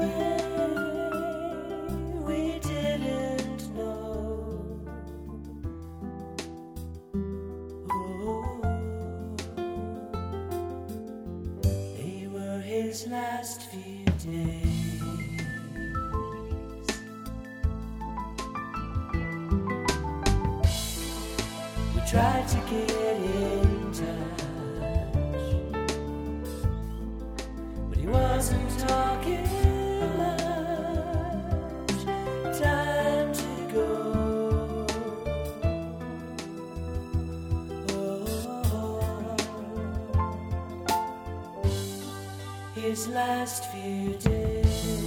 we didn't know. Oh, they were his last few days. We tried to get in touch, but he wasn't talking much. Time to go. His last few days.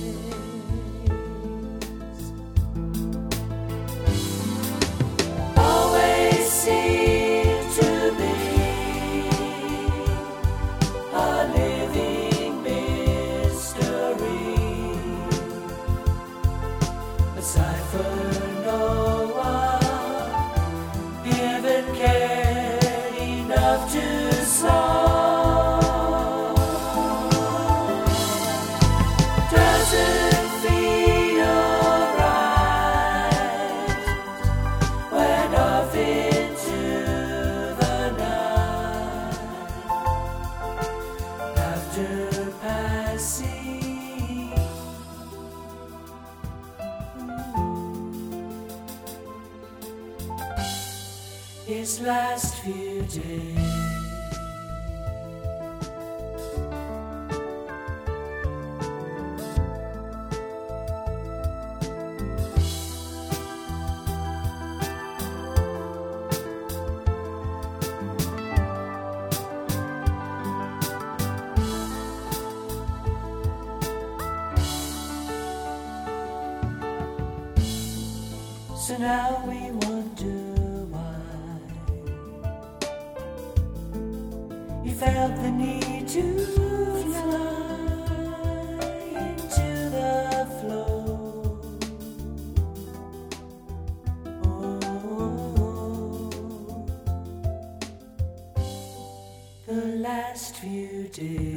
Always seemed to be a living mystery. A cipher no one even cared enough to solve. Doesn't feel right when off into the night after passing his last few days. So now we wonder why he felt the need to fly into the flow. Oh, the last few days.